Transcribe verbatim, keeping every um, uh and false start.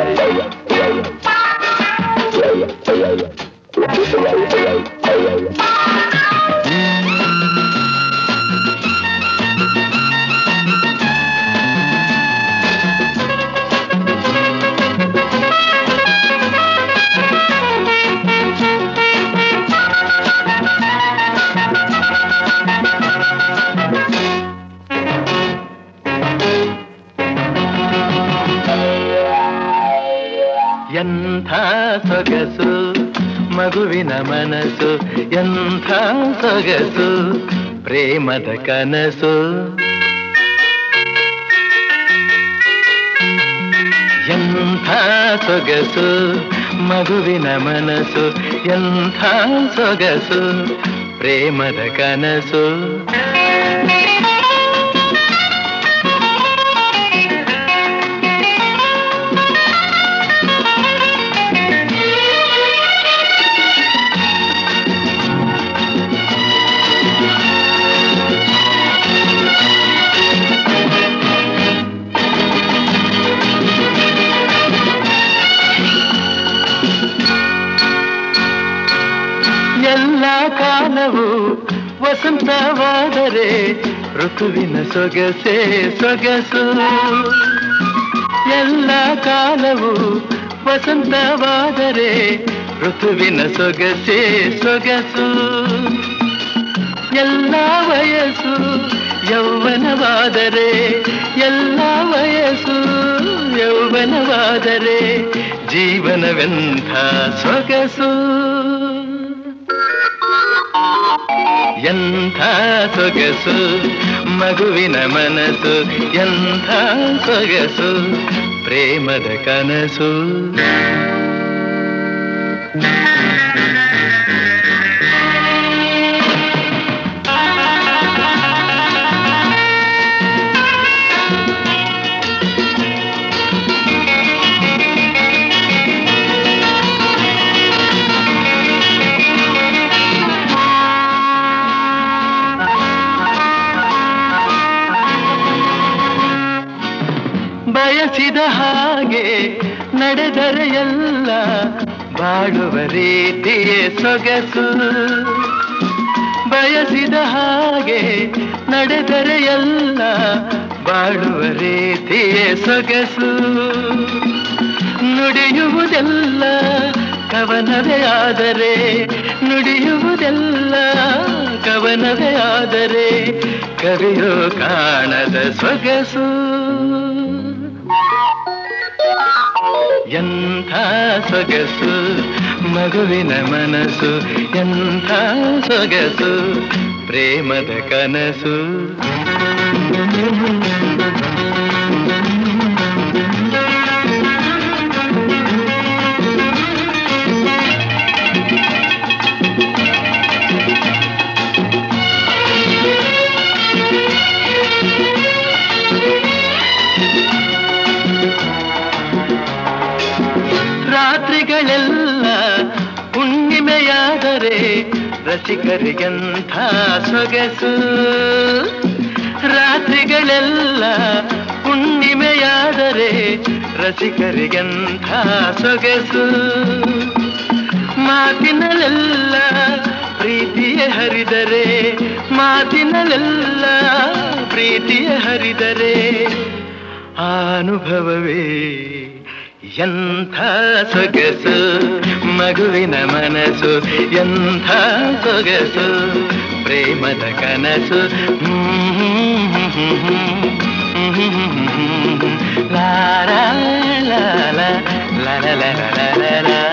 ಎಂಥ ಸೊಗಸು ಮಗುವಿನ ಮನಸ್ಸು, ಎಂಥ ಸೊಗಸು ಪ್ರೇಮದ ಕನಸು. ಎಂಥ ಸೊಗಸು ಮಗುವಿನ ಮನಸ್ಸು, ಎಂಥ ಸೊಗಸು ಪ್ರೇಮದ ಕನಸು. ಎಲ್ಲ ಕಾಲವು ವಸಂತವಾದರೆ ಋತುವಿನ ಸೊಗಸೆ ಸೊಗಸು. ಎಲ್ಲ ಕಾಲವು ವಸಂತವಾದರೆ ಋತುವಿನ ಸೊಗಸೆ ಸೊಗಸು. ಎಲ್ಲ ವಯಸ್ಸು ಯೌವನವಾದರೆ, ಎಲ್ಲ ವಯಸ್ಸು ಯೌವನವಾದರೆ ಜೀವನವೆಂಥ ಸೊಗಸು. ಎಂಥ ಸೊಗಸು ಮಗುವಿನ ಮನಸ್ಸು, ಎಂಥ ಸೊಗಸು ಪ್ರೇಮದ ಕನಸು. ಬಯಸಿದ ಹಾಗೆ ನಡೆದರೆ ಎಲ್ಲ ಬಾಳುವ ರೀತಿಯೇ ಸೊಗಸು. ಬಯಸಿದ ಹಾಗೆ ನಡೆದರೆ ಎಲ್ಲ ಬಾಳುವ ರೀತಿಯೇ ಸೊಗಸು. ನುಡಿಯುವುದೆಲ್ಲ ಕವನವೇ ಆದರೆ, ನುಡಿಯುವುದೆಲ್ಲ ಕವನವೇ ಆದರೆ ಕವಿಯೋ ಕಾಣದ ಸೊಗಸು. ಎಂಥ ಸೊಗಸು ಮಗುವಿನ ಮನಸ್ಸು, ಎಂಥ ಸೊಗಸು ಪ್ರೇಮದ ಕನಸು. ರಾತ್ರಿಗಳೆಲ್ಲ ಹುಣ್ಣಿಮೆಯಾದರೆ ರಸಿಕರಿಗೆಂಥ ಸೊಗಸು. ರಾತ್ರಿಗಳೆಲ್ಲ ಹುಣ್ಣಿಮೆಯಾದರೆ ರಸಿಕರಿಗೆಂಥ ಸೊಗಸು. ಮಾತಿನಲ್ಲೆಲ್ಲ ಪ್ರೀತಿಯ ಹರಿದರೆ, ಮಾತಿನಲ್ಲೆಲ್ಲ ಪ್ರೀತಿಯ ಹರಿದರೆ ಆ ಅನುಭವವೇ ಎಂಥ ಸೊಗಸು ಮಗುವಿನ ಮನಸ್ಸು, ಎಂಥ ಸೊಗಸು ಪ್ರೇಮದ ಕನಸು. ಲಾ ಲಾ ಲಾ ಲಾ ಲಾ ಲಾ ಲಾ ಲಾ ಲಾ.